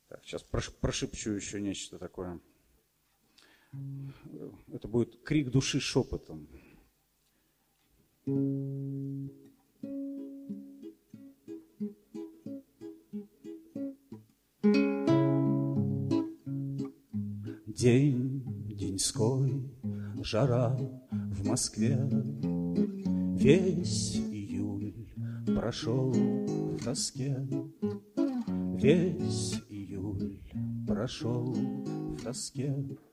Так, сейчас прошепчу еще нечто такое. Это будет крик души шепотом. День деньской, жара в Москве, весь июль прошел в тоске, весь июль прошел в тоске.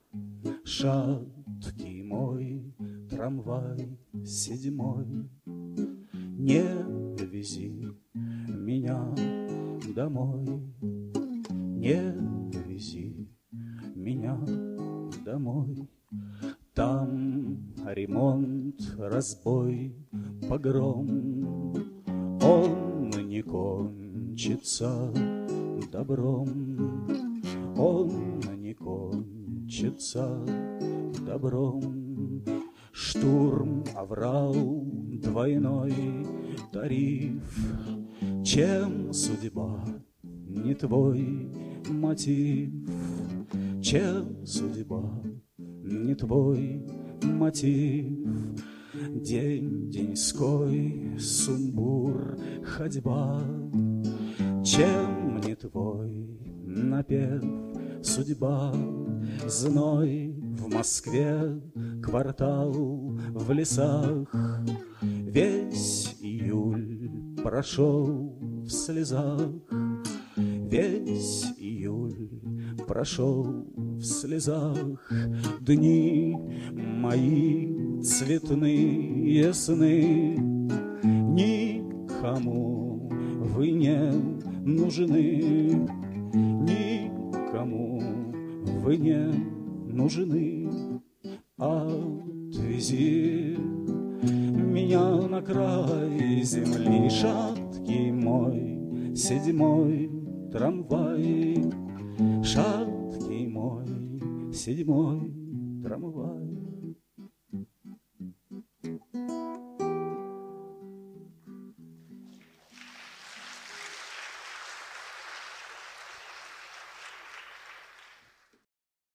Шаткий мой трамвай седьмой, не вези меня домой, не вези меня домой. Там ремонт, разбой, погром, он не кончится добром, он не кончится добром. Штурм, аврал, двойной тариф. Чем судьба не твой мотив? Чем судьба не твой мотив? День деньской, сумбур, ходьба. Чем не твой напев? Судьба, зной в Москве, квартал в лесах. Весь июль прошел в слезах, весь июль прошел в слезах. Дни мои цветные сны, никому вы не нужны, никому вы не нужны. Отвези меня на край земли, шаткий мой седьмой трамвай, шаткий мой седьмой трамвай.